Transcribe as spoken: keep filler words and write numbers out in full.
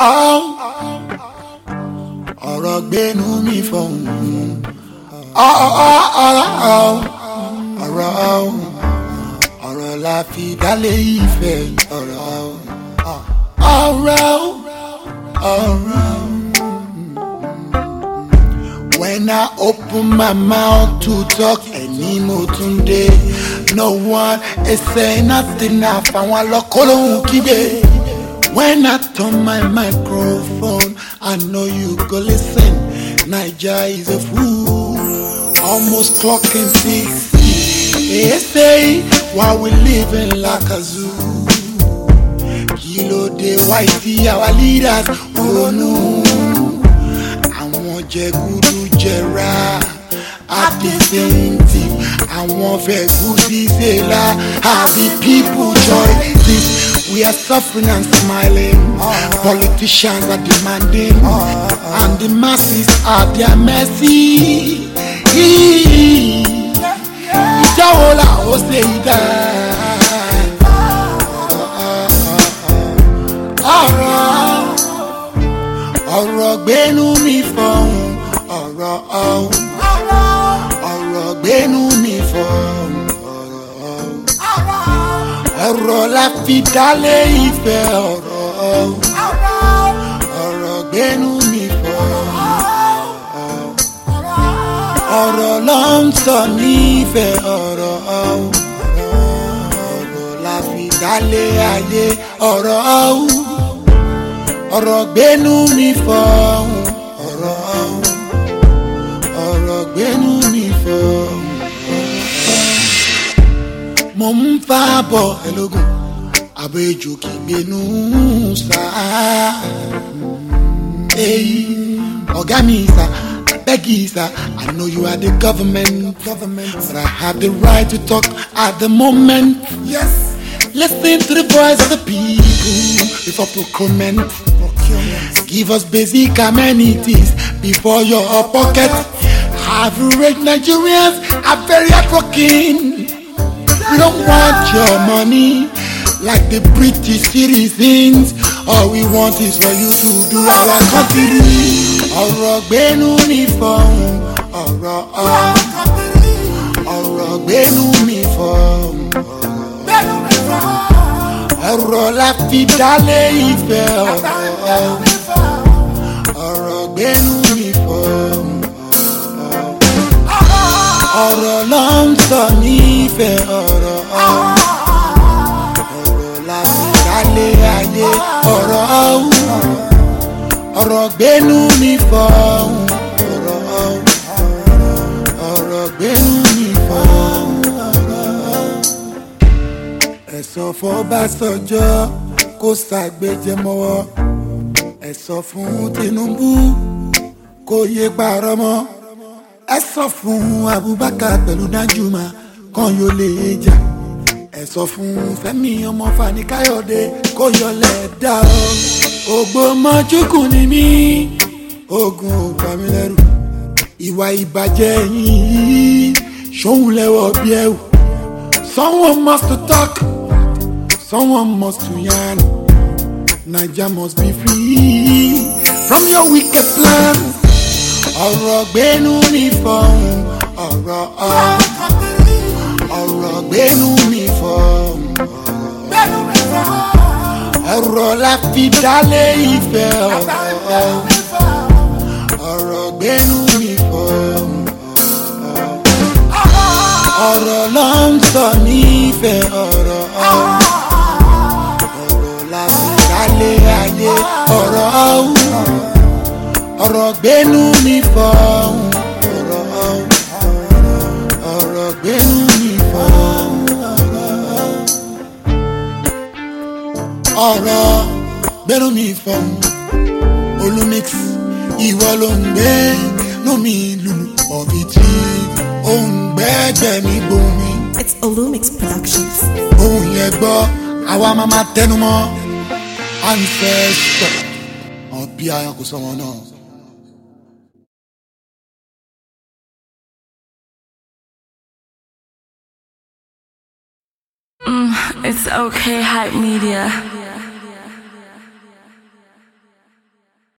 ọ̀rọ̀ gbénú mi fọ̀hún. ọ̀rọ̀ ọ̀rọ̀ la fi dálé ìfẹ́. ọ̀rọ̀ ọ̀rọ̀ ọ̀rọ̀. When I open my mouth to talk, ẹni mo tún dé. No one is saying nothing. Àfàwọn alọ́kọ́lóhùn kígbe. When I turn my microphone, I know you go listen. Naija is a fool, almost clocking six. They say while we living like a zoo. Kilo de whitey, our leaders, oh no. Àwọn jẹgúdú jẹra àdìsẹ́yìntì. Àwọn fẹ̀gúdí ṣẹlá àbí people join this. We are suffering and smiling. Politicians are demanding, and the masses are their mercy. Ìjà wo la ó ṣe ìdá? Ọ̀rọ̀ ọ̀rọ̀ gbénú mi fọ̀hún. Ọ̀rọ̀ ọ̀rọ̀ gbénú mi fọ̀hún. Ọ̀rọ̀ la fi dálé ìfẹ́. ọ̀rọ̀ ọ̀rọ̀ gbénú mi fọ̀hún. ọ̀rọ̀ ló ń sọ nífẹ̀ẹ́. ọ̀rọ̀ ọ̀rọ̀ la fi dálé ayé. ọ̀rọ̀ ọ̀rọ̀ gbénú mi fọ̀hún. ọ̀rọ̀ ọ̀rọ̀ gbénú mi fọ̀hún. Mo ń fa bọ̀ ẹlógún àbẹ̀jò kì í gbénú sáà. Èyí ọ̀gá mi sá, bẹ́gì sá, I know you are the government, government, but I have the right to talk at the moment. Yes, listen to the voice of the people before procurement. Give us basic amenities before your pocket. Average Nigerians are very hardworking. We don't want your money like the British citizens. All we want is for you to do our country. Ọ̀rọ̀ gbénú mi fọ̀hún. Ọ̀rọ̀ ọ̀rọ̀ gbénú mi fọ̀hún. Ọ̀rọ̀ la fi dálé ìfẹ́. ọ̀rọ̀ gbénú mi fọ̀hún. ọ̀rọ̀ ló ń sọ nífẹ̀ẹ́. ọ̀rọ̀ ọ̀rọ̀ la fi dálé ayé. ọ̀rọ̀ ọ̀rọ̀ gbénú mi fọ̀hún. ọ̀rọ̀ ọ̀rọ̀ gbénú mi fọ̀hún. ẹ sọ fún Ọbásanjọ́ kó ṣàgbéjẹ mọ́wọ́. ẹ sọ fún Tinubu kó yé parọ́ mọ́. ẹ sọ fún Abubakar pẹ̀lú Danjuma kan yóò lè jà. ẹ sọ fún Fẹ́mi ọmọ Fani Káyọ̀dé kó yọlẹ̀ dá o. Ògbómọ̀ṣùkù ni mí, ogun ò bà mí lẹ́rù. Ìwà ìbàjẹ́ yìí ṣóhun lẹ́wọ̀ bí ẹ̀wù. Someone must to talk, someone must to yarn. Naija must be free from your wicked plans. Ọ̀rọ̀ gbénú mi fọ̀hún. Ọ̀rọ̀ ọ̀rọ̀ gbénú mi fọ̀hún. Ọ̀rọ̀ la fi dálé ìfẹ́. ọ̀rọ̀ gbénú mi fọ̀hún. ọ̀rọ̀ ló ń sọ nífẹ̀ẹ́. ọ̀rọ̀ ọ̀rọ̀ la fi dálé ayé. ọ̀rọ̀ ọ̀rọ̀ gbénú mi fọ̀hún. ọ̀rọ̀ ọ̀rọ̀ gbénú mi fọ̀hún. ọ̀rọ̀ gbénú mi fọ̀hún. Olumix ìwọ ló ń gbé lómi lùlù ọ̀bì tí ó ń gbẹ́gbẹ́ mi gbomi. It's Olumix Productions. Ohun yẹn gbọ́ àwa máa ma tẹnu mọ́ ancestor ọ̀bí ayọ̀ kò sọ wọn náà. Mm, it's okay, Hype Media.